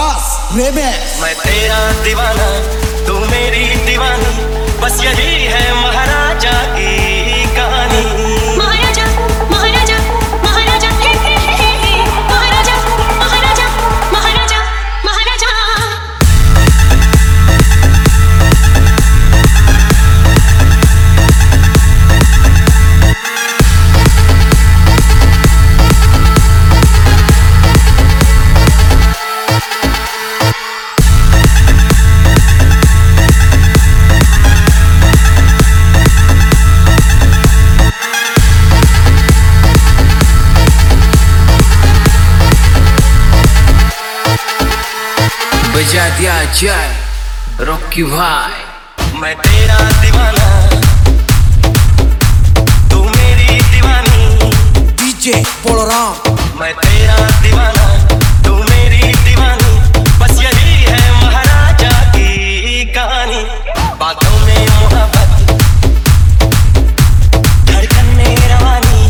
आकाश remix. मैं तेरा दीवाना तू मेरी दीवानी, बस यही है महाराजा की कहानी। महाराजा महाराजा महाराजा हे हे हे हे महाराजा महाराजा महाराजा महाराजा। बजा दिया जाए रॉकी भाई। मैं तेरा दीवाना तू मेरी दीवानी, डीजे बोलराम। मैं तेरा दीवाना तू मेरी दीवानी, बस यही है महाराजा की कहानी। बातों में मोहब्बत, धड़कन में रवानी,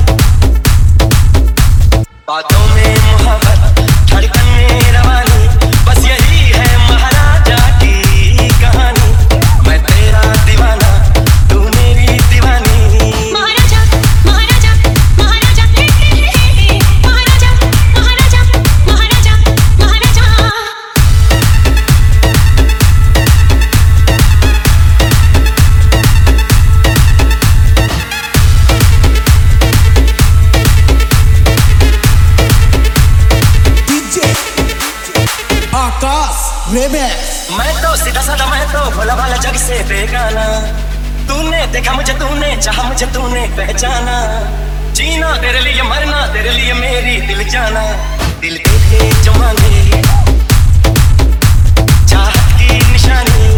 बातों में मोहब्बत, धड़कन में रवानी, बस यही है महाराजा की कहानी। मैं तेरा दीवाना तू मेरी दीवानी। महाराजा महाराजा महाराजा हे हे हे हे महाराजा महाराजा महाराजा महाराजा। DJ Akash remix. मैं तो सीधा साधा, मैं तो भोला भाला, जग से बेगाना। तूने देखा मुझे, तूने चाहा मुझे, तूने पहचाना। जीना तेरे लिए, मरना तेरे लिए, मेरी दिल जाना। दिल देखे जो मांगे चाहत की निशानी,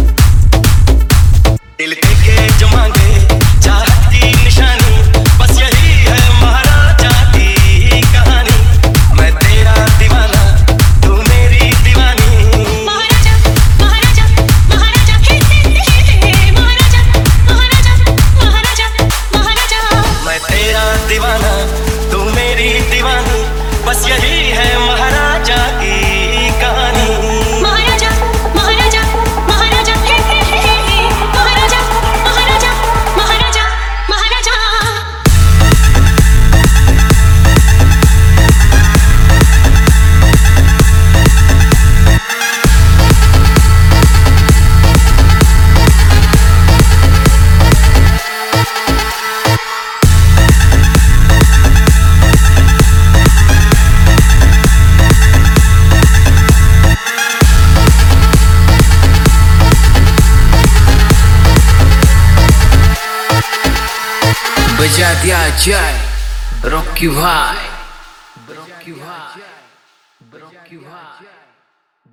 दिल देखे जो मांगे चाहत की निशानी, बस यही है महाराजा की कहानी। मैं तेरा दीवाना तू मेरी दीवानी। महाराजा महाराजा महाराजा हे हे हे हे महाराजा महाराजा महाराजा महाराजा। मैं तेरा दीवाना तू मेरी दीवानी, बस यही है महाराजा की कहानी। महाराजा महाराजा महाराजा हे हे हे हे महाराजा महाराजा महाराजा महाराजा। बजा दिया जाए रॉकी भाई।